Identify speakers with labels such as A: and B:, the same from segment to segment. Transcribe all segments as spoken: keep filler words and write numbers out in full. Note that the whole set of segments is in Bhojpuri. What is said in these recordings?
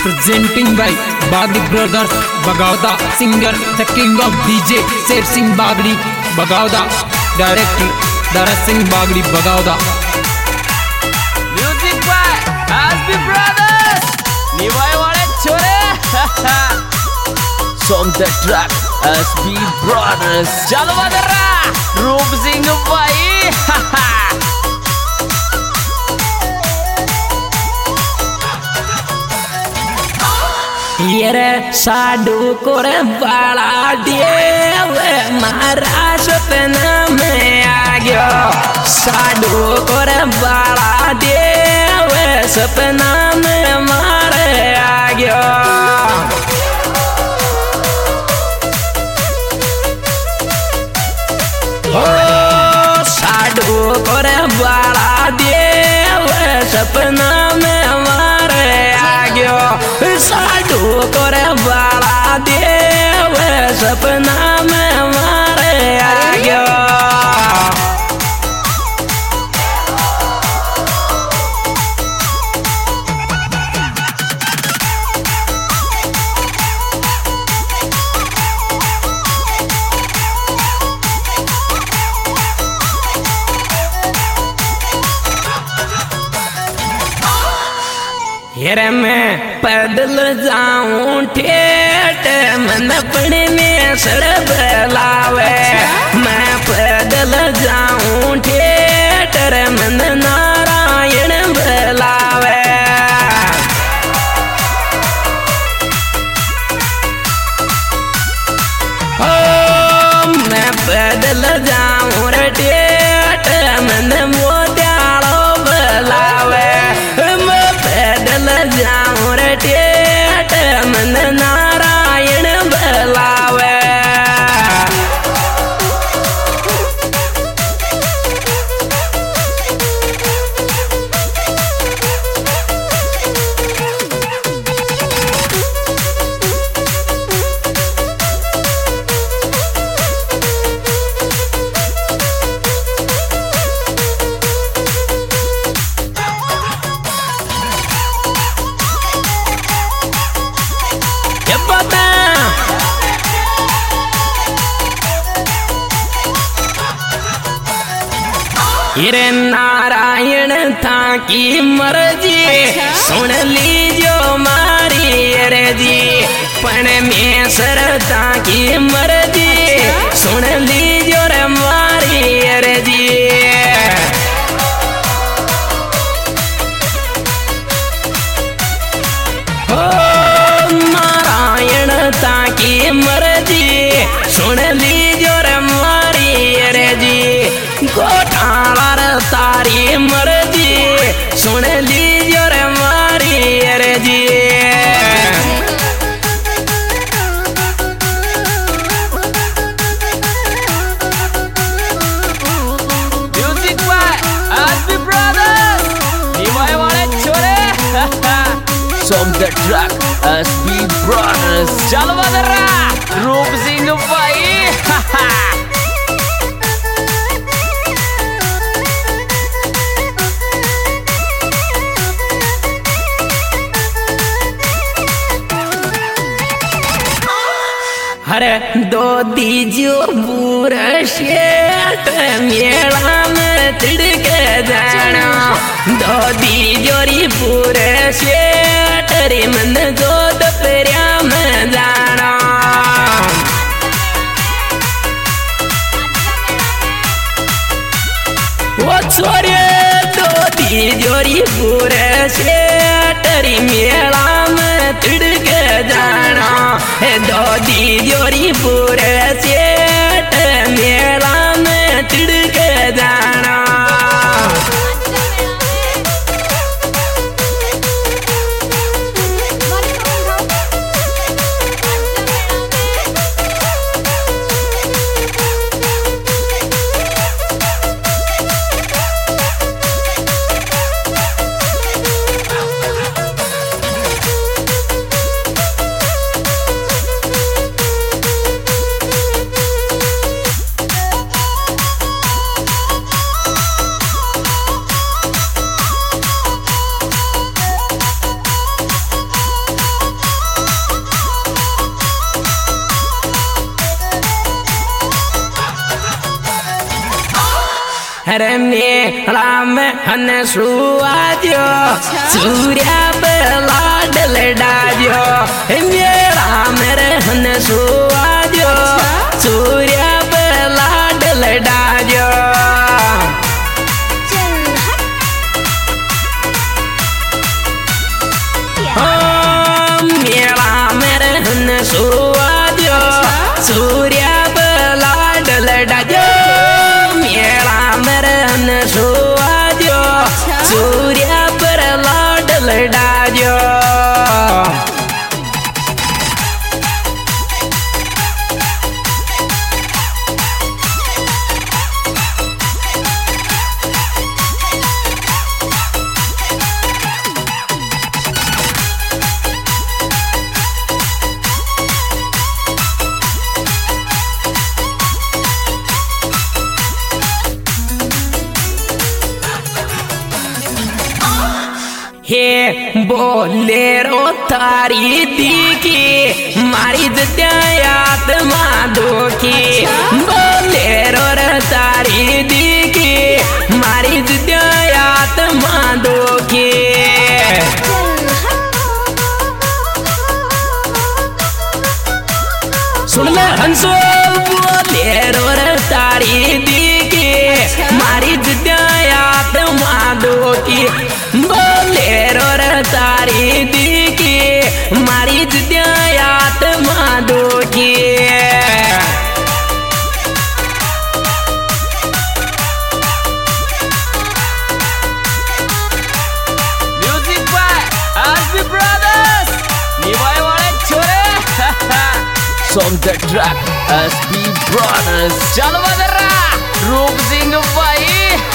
A: Presenting by Bagli Brothers, Bagauda. Singer, the king of D J, Sher Singh Bagli, Bagauda. Director, Dara Singh Bagli, Bagauda.
B: Music by S B Brothers. Nivai wale chore. Song the track S B Brothers. Chalo badara. Roop Singh bhai.
C: Yere sadu kore bala dewe mara sopna me agyo sadu kore bala dewe sopna me mare agyo oh sadu kore bala dewe sopna me mare agyo साडू करे बड़ा देव सपना में मारे आ गया हेरे मैं पैदल जाऊं ठेठ मन अपने में सड़क लावे मैं पैदल जाऊं ठेठ मन नारायण बुलावे ओ मैं पैदल जाऊं ठेठ मन मोत्यालो बुलावे जाऊं रे ठेठ मन नारायण बुलावे हिरे नारायण था की मर्जी सुन लीजो मारी रे जी पण में सरता की मर्जी सुन लीजो रे मारी रे जी ओ नारायण था की मर्जी सुन लीजो रे मारी रे जी गोठाला तारी मर्जी सुन लीजो रे मारी रे जी
B: Music by S B Brothers. Nivai wale chore. Song the track S B Brothers. Chalo badara. Roop Singh bhai.
C: हरे दो दीजो बुरा शेट मेला में तिड़के जाना दो दीजोरी बुरे शेट रे मन दो दपरिया में जाना वो छोरे दो दीजोरी बुरे शेट रे मेला में तिड़के जाना दो दीजोरी पूरे सेठ मेला में तिड़के जाना हरे मेला में हन सुआजो सूर्या बेला डल डाजो मेला मेरे हन सुआजो सूर्या बेला डल डाजो मेला मेरे हन सुआजो सूर्या बेला डल डाजो मेला मेरे हन सुआजो सूर्या बेला डल डाजो हे बोलेरो तारी दिखी मारी दयात माधो की बोलेरो तारी दिखी मारी दयात माधो की सुन ले हंसो बोलेरो तारी दिखी मारी दयात माधो की बोलेरो तारी दिखी मारी दयात माधो की
B: म्यूजिक बाय एसबी ब्रदर्स निवाय वाले छोरे song the track SB Brothers चलो बदरा रूप सिंह भाई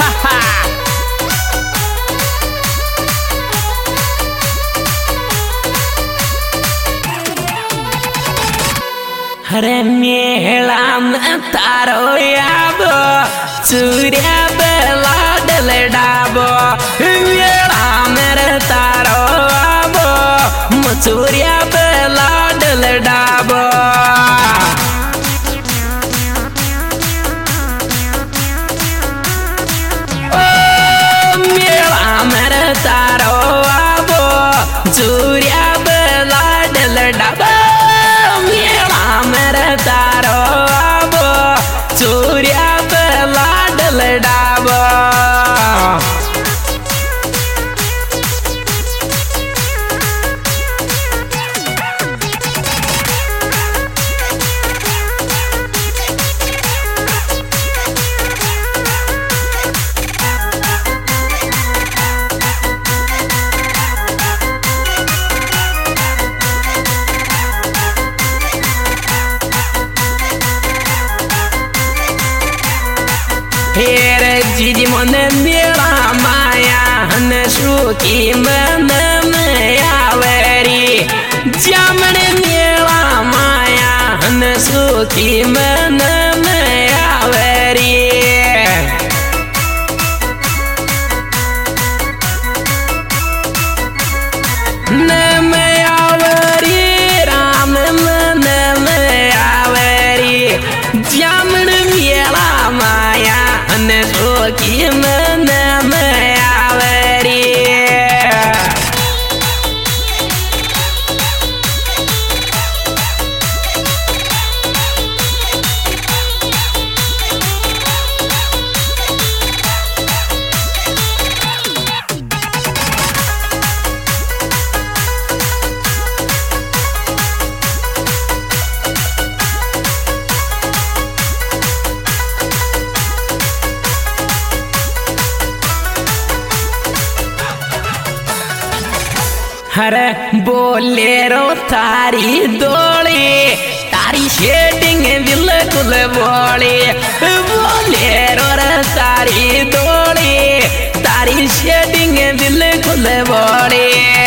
C: हरे मेला में तारो याबो सूर्या बेला डल डाबो मेला मेरे तारो आबो सूर्या बेला डल डाबो मेला मेरे तारो आबो सूर्या बेला डल डाबो मेरे तारो आबो सूर्या बेला डल डाबो हेर जीजी मन मेरा माया हन सुखी मन में आवेरी जामन मेरा माया हन सुखी मन में आवेरी न में आवेरी राम मन में आवेरी जामन मेरा माया की मन में आवेरी हरे बोलेरो तारी दोली तारी शेडिंग बिल्कुल बोली बोलेरो तारी दोली तारी शेडिंग बिल्कुल बोली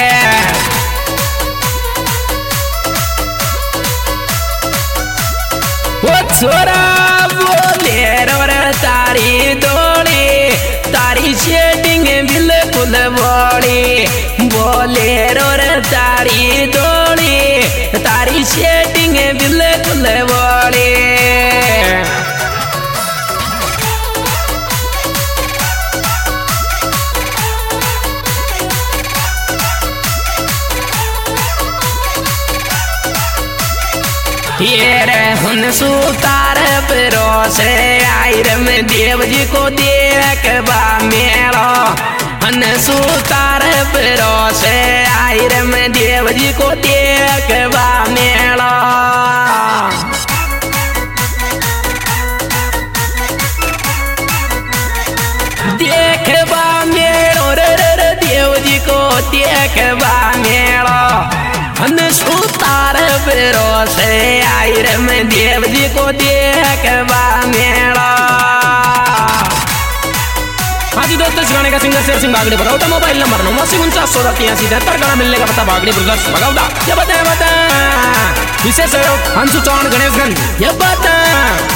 C: वो छोरा बोलेरो तारी दोली तारी शेडिंग बिल्कुल बोली बोलेरो तारी दोली तारी शेडिंग बिल्कुल बोली ये रे हन सुतार परोसे आयर में देव जी को देख बा मेरा हन सुतार परोसे आयर में देव जी को देख बा मेरा देखबा मेरो रे रे देव जी को देखबा मेरो हन सुतार भरोसे आयर में देव जी को देखबा मेरो। हाँ जी दोस्तों, इस गाने का singer Sher Singh Bagdi Bagauda. Mobile number नौ अस्सी उनचास सोलह तिरासी तिहत्तर। गाना मिलने का पता बागड़ी ब्रदर्स बगौदा। ये बता बता विशेष सहयोग हंसू चौहान गणेशगंज। ये बता